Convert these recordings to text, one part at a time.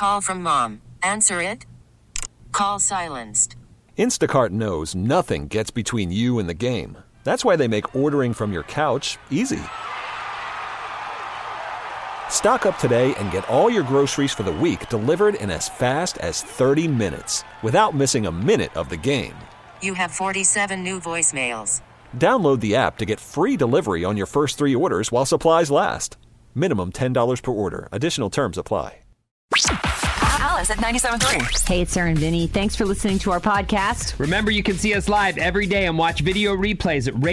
Call from mom. Answer it. Call silenced. Instacart knows nothing gets between you and the game. That's why they make ordering from your couch easy. Stock up today and get all your groceries for the week delivered in as fast as 30 minutes without missing a minute of the game. You have 47 new voicemails. Download the app to get free delivery on your first 3 orders while supplies last. Minimum $10 per order. Additional terms apply. Alice at 97.3. Hey, it's Sarah and Vinny. Thanks for listening to our podcast. Remember, you can see us live every day and watch video replays at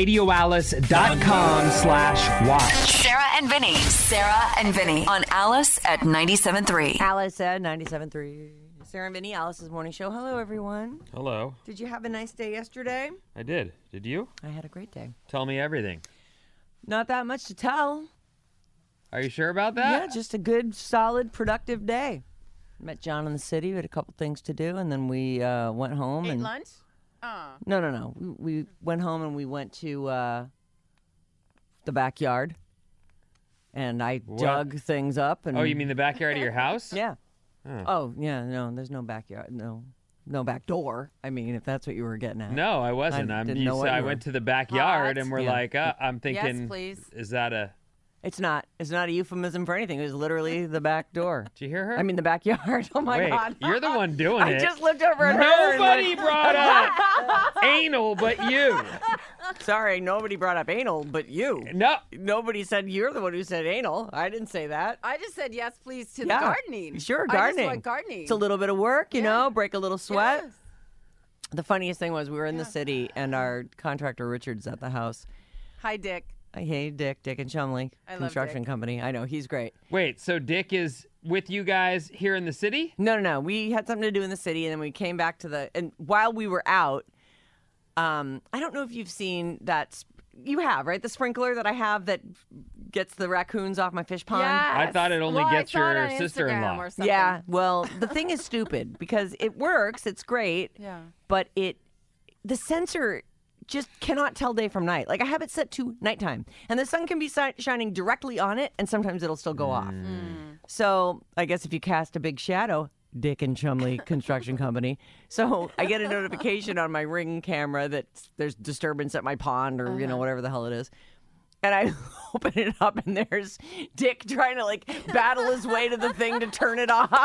radioalice.com/watch. Sarah and Vinny. Sarah and Vinny on Alice at 97.3. Alice at 97.3. Sarah and Vinny, Alice's morning show. Hello, everyone. Hello. Did you have a nice day yesterday? I did. Did you? I had a great day. Tell me everything. Not that much to tell. Are you sure about that? Yeah, just a good, solid, productive day. Met John in the city. We had a couple things to do, and then we went home. Ate and lunch? No. We went home and we went to the backyard, and I dug things up. And Oh, you mean the backyard of your house? Yeah. Oh, yeah. No, there's no backyard. No back door. I mean, if that's what you were getting at. No, I wasn't. I didn't know what I you went were- to the backyard Hot. and we're Yeah. like, I'm thinking, Yes, please. is that a... It's not. It's not a euphemism for anything. It was literally the back door. Did you hear her? I mean, the backyard. Oh, my Wait, God. you're the one doing I it. just looked over at her. and Nobody went, brought up anal but you. Sorry, nobody brought up anal, but you. No. Nobody said you're the one who said anal. I didn't say that. I just said yes, please, to Yeah. the gardening. Sure, I gardening. just want gardening. It's a little bit of work, you know, break a little sweat. Yes. The funniest thing was we were in the city and our contractor Richard's at the house. Hi, Dick. Hey, Dick and Chumley I love Construction Dick. Company. I know, he's great. Wait, so Dick is with you guys here in the city? No. We had something to do in the city, and then we came back to and while we were out, I don't know if you've seen that. You have, right? The sprinkler that I have that gets the raccoons off my fish pond. Yes. I thought it only Well, gets I saw it your on Instagram sister-in-law. or something. Yeah, well, the thing is stupid because it works, it's great, Yeah. but the sensor just cannot tell day from night. Like I have it set to nighttime, and the sun can be shining directly on it, and sometimes it'll still go off. So I guess if you cast a big shadow, Dick and Chumley Construction Company. So I get a notification on my Ring camera that there's disturbance at my pond or, whatever the hell it is. And I open it up and there's Dick trying to like battle his way to the thing to turn it off.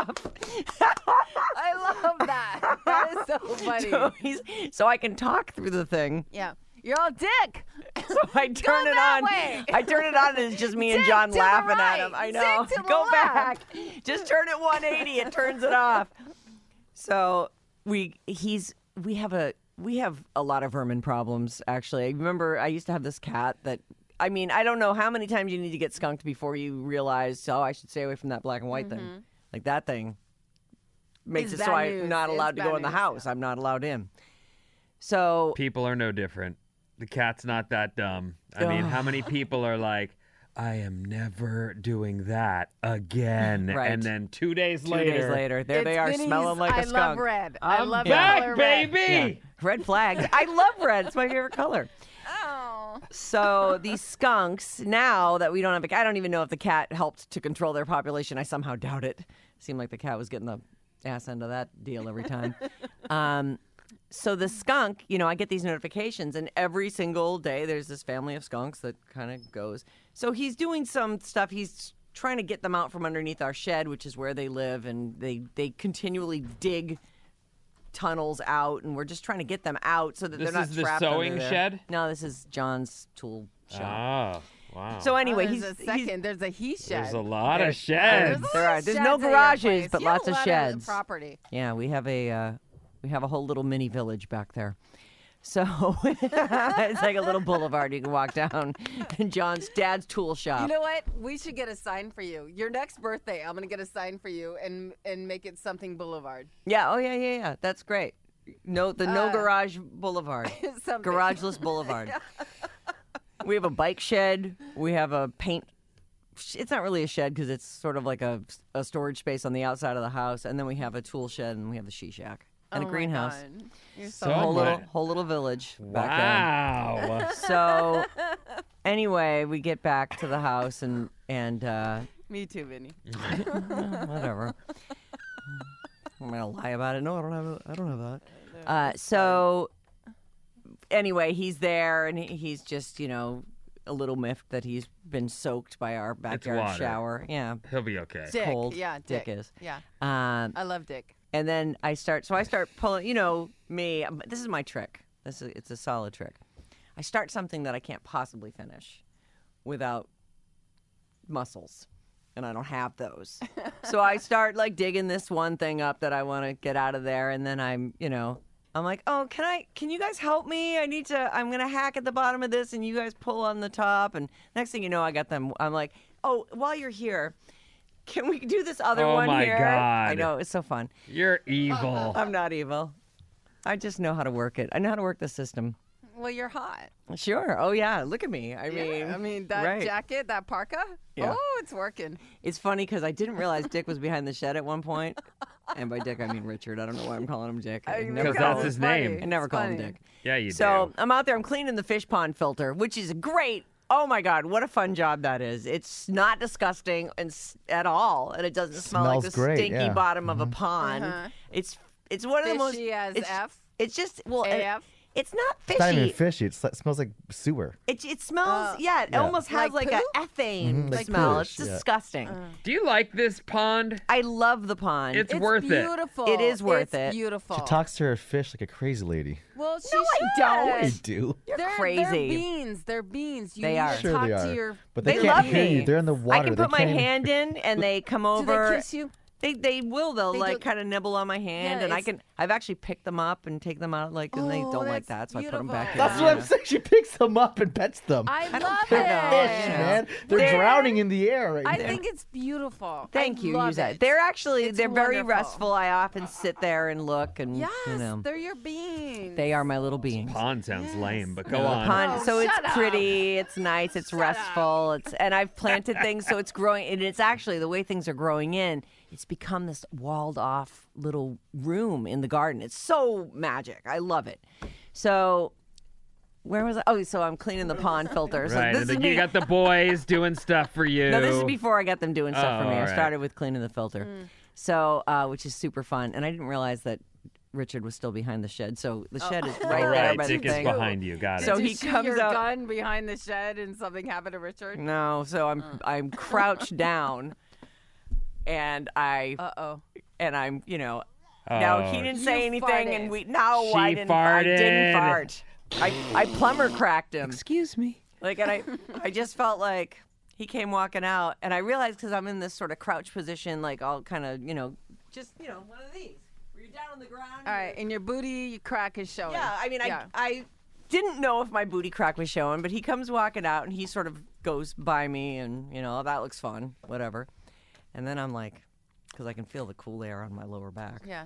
I love that. That is so funny. So I can talk through the thing. Yeah. You're all Dick. So I turn it that on. way. I turn it on and it's just me and Dick John to the laughing right. at him. I know. Dick to the Go left. back. Just turn it 180. It turns it off. So we have a lot of vermin problems actually. I remember I used to have this cat that I don't know how many times you need to get skunked before you realize, I should stay away from that black and white thing. Like that thing makes It's it so bad I'm news. not It's allowed to bad go in the news, house. I'm not allowed in. So People are no different. The cat's not that dumb. I mean, how many people are like, I am never doing that again. Right. And then 2 days 2 later, days later, there they It's are Vinny's smelling like a I skunk. love red. I I'm love back, color red. baby. Red flags. I love red. It's my favorite color. Oh. So these skunks, now that we don't have I don't even know if the cat helped to control their population. I somehow doubt it. Seemed like the cat was getting the ass end of that deal every time. So the skunk, I get these notifications, and every single day there's this family of skunks that kind of goes. So he's doing some stuff. He's trying to get them out from underneath our shed, which is where they live, and they continually dig tunnels out, and we're just trying to get them out so that This they're not is the trapped under sewing there. shed? No, this is John's tool shop. Oh, wow. So anyway, There's a he shed. There's a lot of There's sheds. a lot There are. of There's sheds no at your garages, place. but You have lots a of lot sheds. property. Yeah, we have a whole little mini village back there. So it's like a little boulevard you can walk down. And John's dad's tool shop. You know what? We should get a sign for you. Your next birthday, I'm gonna get a sign for you and make it something Boulevard. Yeah. Oh yeah. That's great. No garage boulevard. Something. Garageless boulevard. We have a bike shed. We have a paint. It's not really a shed because it's sort of like a storage space on the outside of the house. And then we have a tool shed and we have the she shack and a greenhouse. You're So So a much. whole little village back Wow. there. So anyway, we get back to the house and Me too, Vinny. whatever. gonna lie about it. No, I don't have that. So anyway, he's there, and he's just, a little miffed that he's been soaked by our backyard water. shower. Yeah, He'll be okay. Dick. cold. Yeah, Dick is. Yeah. Um, I love Dick. and then I start pulling. Me. This is my trick. It's a solid trick. I start something that I can't possibly finish without muscles, and I don't have those. So I start digging this one thing up that I want to get out of there, and then I'm like, oh, can you guys help me? I'm going to hack at the bottom of this, and you guys pull on the top. And next thing you know, I got them. I'm like, oh, while you're here, can we do this other one here? Oh, my God. I know, it's so fun. You're evil. I'm not evil. I just know how to work it. I know how to work the system. Well, you're hot. Sure. Oh, yeah. Look at me. I mean, that right. jacket, that parka. Yeah. Oh, it's working. It's funny because I didn't realize Dick was behind the shed at one point. And by Dick, I mean Richard. I don't know why I'm calling him Dick. I never Because call that's him- his name. I never call him funny. Dick. Yeah, you So do. I'm out there. I'm cleaning the fish pond filter, which is great. Oh my God, what a fun job that is! It's not disgusting at all, and it doesn't smell like the Smells great, stinky yeah. bottom of a pond. It's one of the most. Fishy as it's, F? It's just AF? It's not fishy. It's not even fishy. It smells like sewer. It smells, it Yeah. almost has Like a poo? ethane Like smell. pooish, It's yeah. disgusting. Do you like this pond? I love the pond. It's worth it. beautiful. It is worth it's it. beautiful. She talks to her fish like a crazy lady. Well, she No, I don't. They should. do. You're They're crazy. beans. They're beans. You They need are. to Sure talk they to are. your. But They they can't love hear me. you. They're in the water. I can They put my can't even- hand in, and they come Do over. they kiss you? They will. They'll They do- kind of nibble on my hand, Yeah, and it's- I've actually picked them up and take them out and they Oh, don't like that's that, so I put them back. beautiful. That's what I'm saying. She picks them up and pets them. I don't love care it. about Fish, Yeah. man. They're drowning in the air right I now. think it's beautiful. Thank I you. love Use that. it. They're actually It's they're very wonderful. restful. I often sit there and look, and Yes, you they're your beans. they are my little beings. Pond sounds lame, but go The on. pond, Oh, so it's shut up. pretty, it's nice, it's restful, and I've planted things, so it's growing. And it's actually the way things are growing in. It's become this walled off little room in the garden. It's so magic. I love it. So. Where was I? Oh, so I'm cleaning the pond filter. So Right, this and is then me. you got the boys doing stuff for you. No, this is before I got them doing stuff for Oh, me. I all right. started with cleaning the filter. So, which is super fun. And I didn't realize that Richard was still behind the shed. So the shed is right All there right, by the Dick is thing. behind you. Got it. So Did you he shoot comes your out- gun behind the shed and something happened to Richard? No, so I'm crouched down, and I'm Oh. now he didn't say You anything, farted. and I She didn't. I didn't farted. fart. I plumber cracked him. Excuse me. And I just felt like he came walking out, and I realized because I'm in this sort of crouch position, like all kind of, just one of these where you're down on the ground. All right, and your booty crack is showing. Yeah, I mean, Yeah. I didn't know if my booty crack was showing, but he comes walking out, and he sort of goes by me, and that looks fun, whatever. And then I'm like, because I can feel the cool air on my lower back. Yeah.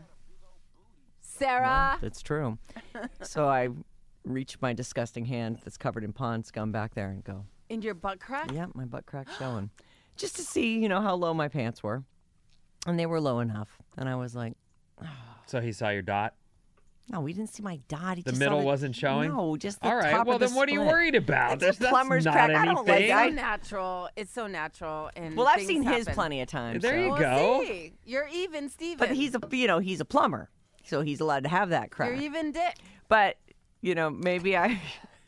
Sarah. It's true. So I reach my disgusting hand that's covered in pond scum back there and go, In your butt crack? yeah, my butt crack's showing. Just to see, how low my pants were. And they were low enough. And I was like, So he saw your dot. no, we didn't see my dot. He The just middle saw wasn't showing? No, just the All right. top Well, of the then what are you split. worried about? It's a That's plumber's not crack. I don't like anything. that. It's so natural. It's so natural. And Well, I've things seen his happen. plenty of times. There so. you Well, go. see, you're even, Steven. But he's a plumber, so he's allowed to have that crack. You're even Dick. But maybe I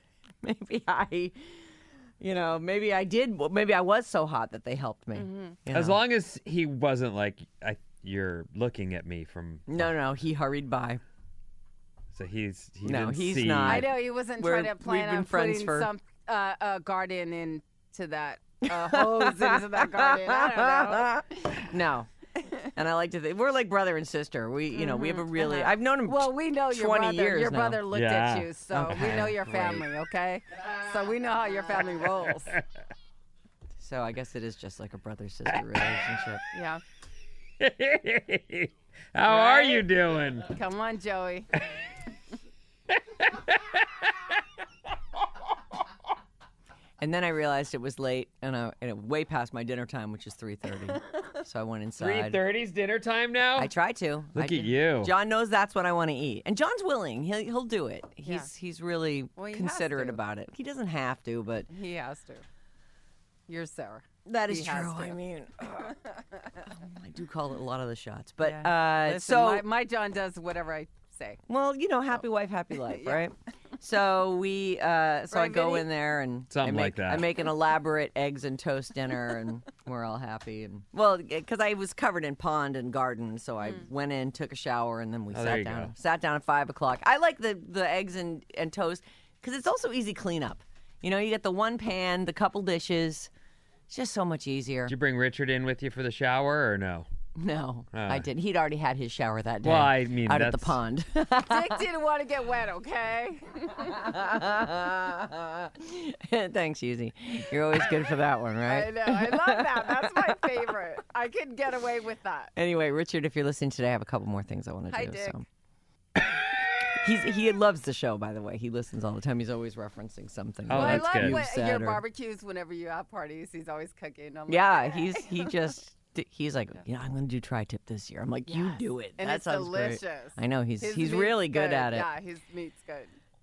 was so hot that they helped me. Mm-hmm. As long as he wasn't like, you're looking at me from. No, he hurried by. So he No, didn't he's see. not. I know he wasn't We're- trying to plan we've been on friends putting for- some garden into that hose into that garden. I don't know. No. And I like to think we're like brother and sister. We, we have a really. I've known him. Well, we know your 20 brother. Your years now. brother looked Yeah. at you, so we know your family. Okay, so we know how your family rolls. So I guess it is just like a brother-sister relationship. Yeah. How are you doing? Come on, Joey. And then I realized it was late, and it way past my dinner time, which is 3:30. So I went inside. 3:30's dinner time now. I try to. Look I at do. you. John knows that's what I want to eat, and John's willing. He'll do it. He's really Well, he has considerate to. about it. He doesn't have to, but He has to. You're Sarah. That is He has true. to. I mean, I do call it a lot of the shots, but Listen, so my John does whatever I say. well, happy wife, happy life, right? So we, so I Right, go Vinny? in there and Something like that. I make an elaborate eggs and toast dinner, and we're all happy. And well, because I was covered in pond and garden, so I went in, took a shower, and then we there sat you down. go. Sat down at 5:00. I like the eggs and toast because it's also easy cleanup. You get the one pan, the couple dishes. It's just so much easier. Did you bring Richard in with you for the shower or no? No, I didn't. He'd already had his shower that day. Well, I mean, out at the that's- pond. Dick didn't want to get wet, okay? Thanks, Yuzi. You're always good for that one, right? I know. I love that. That's my favorite. I could get away with that. Anyway, Richard, if you're listening today, I have a couple more things I want to Hi, do. Dick. So. He loves the show, by the way. He listens all the time. He's always referencing something. Oh, Well, that's I love good. when You've said your or- barbecues whenever you have parties. He's always cooking. I'm like, Yeah, he's like, I'm going to do tri-tip this year. I'm like, you Yes. do it. And that it's sounds delicious. great. I know he's His he's meat's really good at it. Yeah, his meat's good.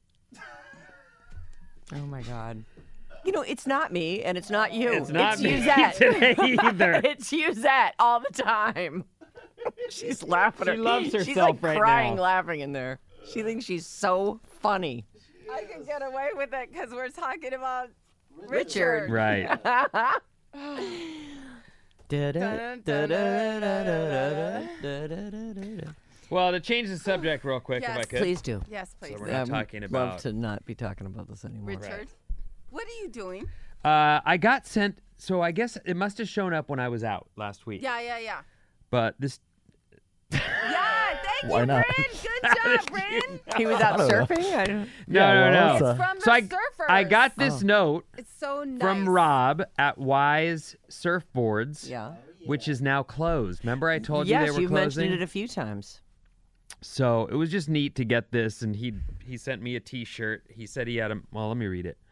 Oh my God. It's not me and it's not you. It's not me Yuzette. today either. It's Yuzette all the time. She's laughing. She loves She's herself like right crying, now. laughing in there. She thinks she's so funny. I can get away with it because we're talking about Richard. Right. Well, to change the subject real quick, if I Yes. could. Please do. Yes, please. So we're not talking Love about. to not be talking about this anymore. Richard, what are you doing? I got sent. So I guess it must have shown up when I was out last week. Yeah. But this. Yeah, thank Why you, not? Bryn. Good job, Bryn. He was out I don't know. surfing? I don't... No. It's From the So surfers. I got this note It's so nice. from Rob at Wise Surfboards, Yeah. which is now closed. Remember I told you they Yes, were you've closing? mentioned it a few times. So it was just neat to get this, and he sent me a T-shirt. He said he had a. Well, let me read it.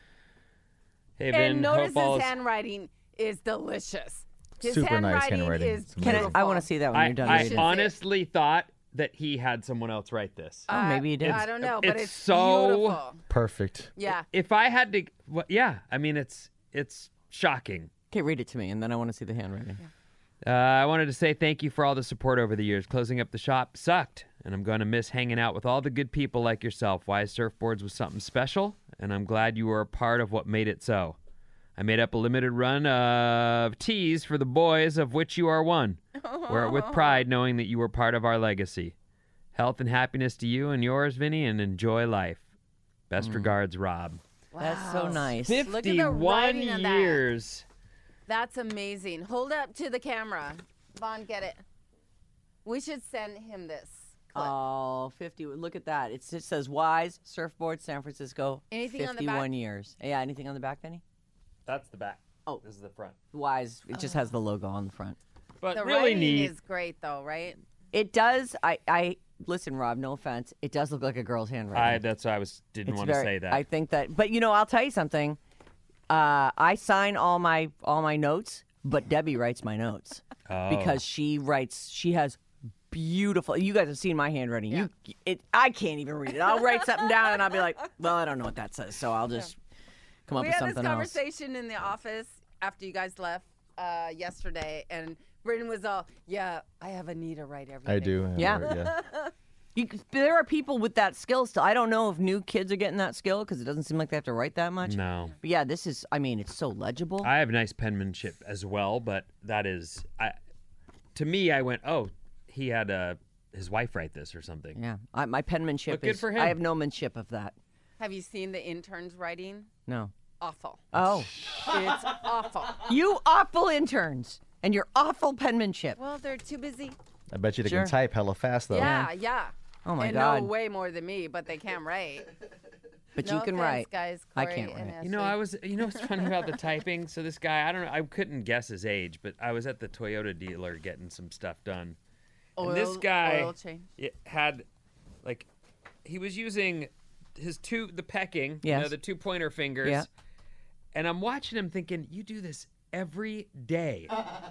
Hey, Vin, And notice hope all's- his handwriting is delicious. His Super nice handwriting. is It's Can I beautiful. want to see that when I, you're done I reading. honestly thought that he had someone else write this. Oh, maybe he did. I don't know, but it's it's so- beautiful. Perfect. Yeah. If I had to, well, yeah, I mean it's shocking. Okay, read it to me, and then I want to see the handwriting. I wanted to say thank you for all the support over the years. Closing up the shop sucked, and I'm going to miss hanging out with all the good people like yourself. Wise Surfboards was something special, and I'm glad you were a part of what made it so. I made up a limited run of tees for the boys, of which you are one. Wear it with pride, knowing that you were part of our legacy. Health and happiness to you and yours, Vinny, and enjoy life. Best regards, Rob. That's so nice. Look at the 51 writing on that. years. That's amazing. Hold up to the camera. Vaughn, get it. We should send him this clip. Oh, 50. Look at that. It just says Wise Surfboard San Francisco. Anything on the 51 back? years. Yeah, anything on the back, Benny? That's the back. Oh. This is the front. Wise. It just has the logo on the front. But the really writing neat. is great, though, right? It does. I listen, Rob. No offense. It does look like a girl's handwriting. That's why didn't It's want to very- say that. I think that, but I'll tell you something. I sign all my notes, but Debbie writes my notes because she writes. She has beautiful. You guys have seen my handwriting. I can't even read it. I'll write something down and I'll be like, well, I don't know what that says, so I'll just come up We with had this something else. conversation in the office after you guys left yesterday, and Britton was all, yeah, I have Anita write everything. I do. Yeah. There are people with that skill still. I don't know if new kids are getting that skill because it doesn't seem like they have to write that much. No. But yeah, this is. I mean, it's so legible. I have nice penmanship as well, but that is, to me, I went, oh, he had his wife write this or something. Yeah, my penmanship Look good is. for him. I have no manship of that. Have you seen the interns writing? No. Awful. Oh, It's awful. you awful interns and your awful penmanship. Well, they're too busy. I bet you they Sure. can type hella fast though. Yeah. Oh my and God. know way more than me, but they can't write. But No you can offense, write. guys. I Corey can't and write. You know, Ashley. what's funny about the typing? So this guy, I don't know, I couldn't guess his age, but I was at the Toyota dealer getting some stuff done. And this guy Oil change. had, like, he was using the pecking, Yes. the 2 pointer fingers. Yeah. And I'm watching him thinking, you do this every day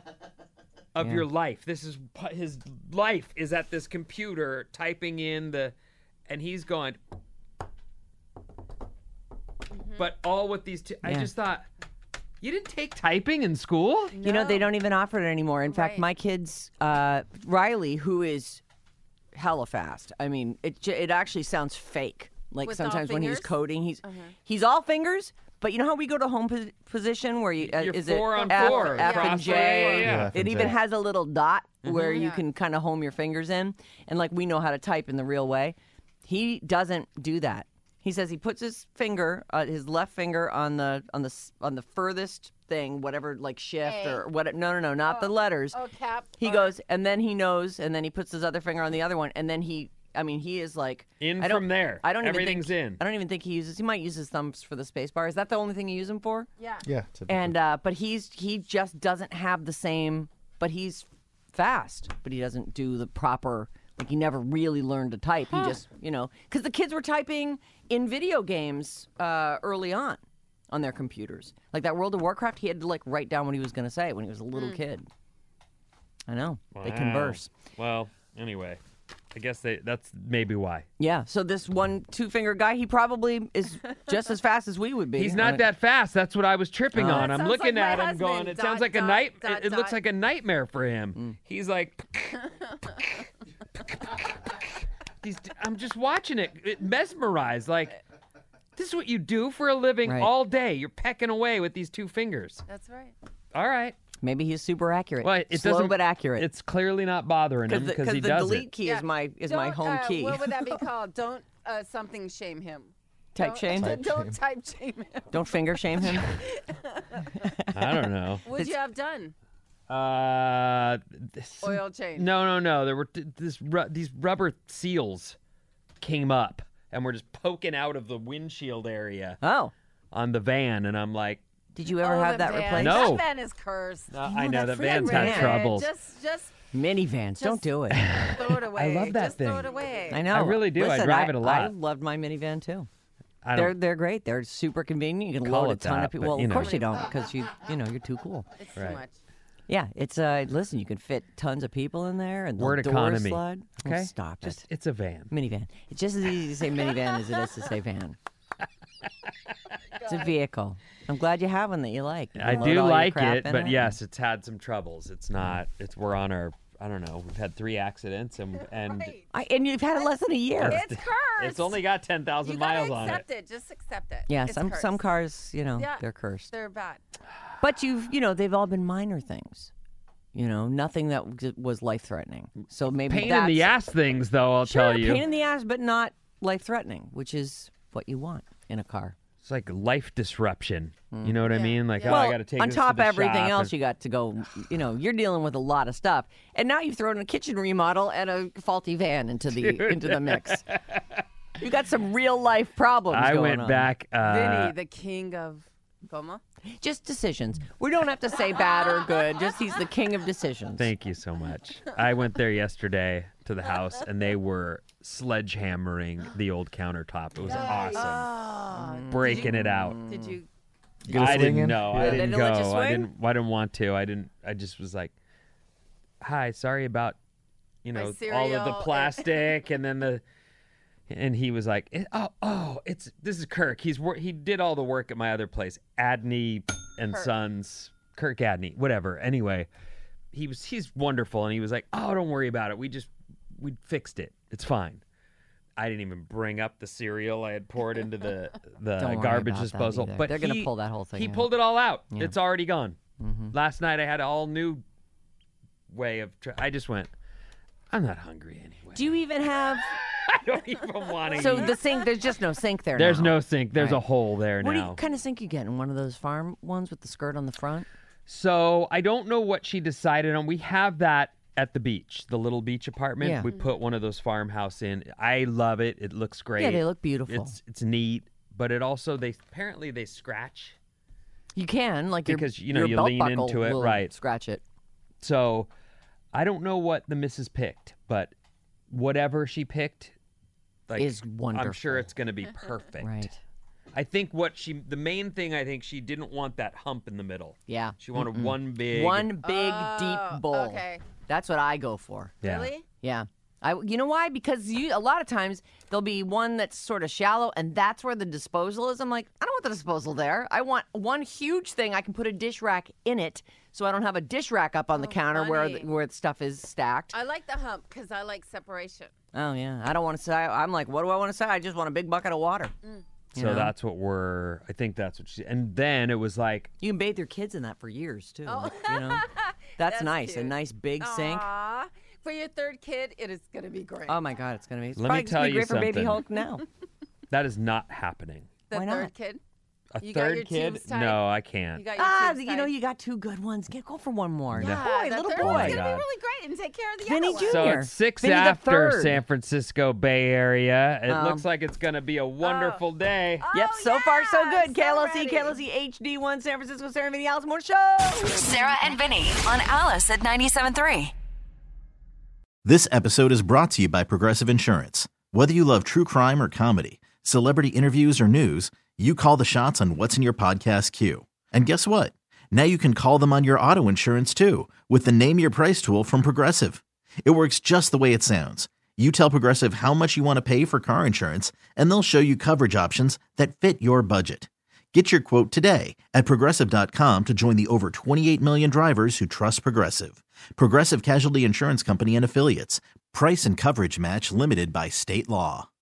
of Yeah. your life. This is his life is at this computer typing in and he's going, but all with these two. I Yeah. just thought, You didn't take typing in school? You know, they don't even offer it anymore. In fact, Right. my kids, Riley, who is hella fast. I mean, it actually sounds fake. Like With all sometimes when he's fingers? coding, he's all fingers. But you know how we go to home position where you You're is 4 it on F, 4, F and cross J? way, yeah. F It and even J. has a little dot where you Yeah. can kind of home your fingers in, and like we know how to type in the real way. He doesn't do that. He says he puts his finger, his left finger on the furthest thing, whatever, like shift A. or what. No, not the letters. Oh, cap. He or- goes, and then he knows, and then he puts his other finger on the other one, and then he is like In I don't- from there. I don't even Everything's think, in. I don't even think he might use his thumbs for the space bar. Is that the only thing you use them for? Yeah. Yeah. typically. And but he just doesn't have the same. But he's fast, but he doesn't do the proper. Like he never really learned to type. He just because the kids were typing in video games early on their computers. Like that World of Warcraft, he had to like write down what he was going to say when he was a little kid. I know they Wow. converse. Well, anyway, I guess that's maybe why. Yeah. So this 1-2-finger guy, he probably is just as fast as we would be. He's not that fast. That's what I was tripping on. That I'm sounds looking like at my him going, husband. it sounds Dot, like a dot, night. dot, It looks dot. like a nightmare for him. He's like, I'm just watching it mesmerized. Like, this is what you do for a living Right. all day. You're pecking away with these 2 fingers. That's right. All right. Maybe he's super accurate. Well, it Slow doesn't, but accurate. It's clearly not bothering him because because he the does delete it. key Yeah. is my Don't, home key. What would that be called? Don't something shame him. Type Don't- shame? Don't type shame him. Don't finger shame him. I don't know. What'd you have done? This- Oil change. No. There were these rubber seals came up and were just poking out of the windshield area Oh, on the van, and I'm like, did you ever have the that van. replaced? No. That van is cursed. I know the that van's freaking had van. troubles. Just Minivans, don't do it. throw it away. love that Just throw thing. it away. I know. I really do. I Listen, drive it a lot. I loved my minivan too. I They're don't. they're great. They're super convenient. You can Call load a it ton that, of people. but, Well, you of know. course you don't, because you're too cool. It's Right. too much. Yeah, it's listen, you can fit tons of people in there, and the Word doors economy. slide. Oh, Okay. stop Just it. it's a van. Minivan. It's just as easy to say minivan as it is to say van. It's a vehicle. I'm glad you have one that you like. You I can load do all your like crap it, in but yes, it's had some troubles. It's not. We're on our. I don't know. We've had 3 accidents, and and you've had it less than a year. It's cursed. it's only got 10,000 you miles gotta on it. accept it. Just accept it. Yeah, It's some cursed. cars, Yeah. they're cursed. They're bad. But they've all been minor things. Nothing that was life-threatening. So maybe Pain in the ass things, though. I'll Sure, tell you. pain in the ass, but not life-threatening, which is what you want in a car. It's like life disruption. You know what I mean? Like, Well, oh, I got to take on this top to of the everything shop else, and- you got to go. You're dealing with a lot of stuff, and now you've thrown a kitchen remodel and a faulty van into the mix. You got some real life problems. I going went on. back. Vinny, the king of Goma. Just decisions. We don't have to say bad or good. Just he's the king of decisions. Thank you so much. I went there yesterday to the house, and they were sledgehammering the old countertop. It was awesome. Breaking it out. Did you? Get a I swing didn't in? know. Yeah. I They didn't didn't let you go. I swing? didn't want to. I just was like, "Hi, sorry about, all of the cereal, plastic," and then and he was like, this is Kirk. He did all the work at my other place, Adney and Sons, Kirk Adney, whatever. Anyway, he's wonderful, and he was like, "Oh, don't worry about it. We fixed it. It's fine." I didn't even bring up the cereal I had poured into the Don't worry garbage about that disposal. either. But They're gonna pull that whole thing He out. pulled it all out. Yeah. It's already gone. Last night I had an all new way of. I just went. I'm not hungry anyway. Do you even have? I don't even want to So eat. the sink. There's just no sink there. There's now. no sink. There's a Right. hole there What now. kind of sink you getting? One of those farm ones with the skirt on the front? So I don't know what she decided on. We have that at the beach, the little beach apartment. Yeah. We put one of those farmhouse in. I love it. It looks great. Yeah, they look beautiful. It's neat, but it also they scratch. You can Because, your you belt lean buckle into it, will right. Scratch it. So I don't know what the missus picked, but whatever she picked Is I'm wonderful. sure it's going to be perfect. Right. I think the main thing, I think she didn't want that hump in the middle. Yeah. She wanted one big. One big deep bowl. Okay. That's what I go for. Yeah. Really? Yeah. You know why? Because a lot of times there'll be one that's sort of shallow, and that's where the disposal is. I'm like, I don't want the disposal there. I want one huge thing I can put a dish rack in it, so I don't have a dish rack up on the counter where the stuff is stacked. I like the hump because I like separation. Oh yeah, I don't want to say. I'm like, what do I want to say? I just want a big bucket of water. So that's what I think that's what and then it was like. You can bathe your kids in that for years, too. Like, that's nice. Cute. A nice big sink. Aww. For your third kid, it is going to be great. Oh, my God, it's going to be. It's Let me tell you great for Baby something. Hulk now. That is not happening. The Why third not? kid? A You got your third kid? tubes tied? No, I can't. You got your tubes tied? You got 2 good ones. Go for one more. Yeah, Boy, the little third boy. one's going to be God. really great and take care of the Vinny other one. Jr. So it's 6 Vinny the after third. San Francisco Bay Area. It looks like it's going to be a wonderful day. Yep, Oh, so far so good. so KLOC, ready. KLOC HD1, San Francisco, Sarah and Vinny, Alice Morning Show. Sarah and Vinny on Alice at 97.3. This episode is brought to you by Progressive Insurance. Whether you love true crime or comedy, celebrity interviews or news, you call the shots on what's in your podcast queue. And guess what? Now you can call them on your auto insurance too with the Name Your Price tool from Progressive. It works just the way it sounds. You tell Progressive how much you want to pay for car insurance, and they'll show you coverage options that fit your budget. Get your quote today at Progressive.com to join the over 28 million drivers who trust Progressive. Progressive Casualty Insurance Company and Affiliates. Price and coverage match limited by state law.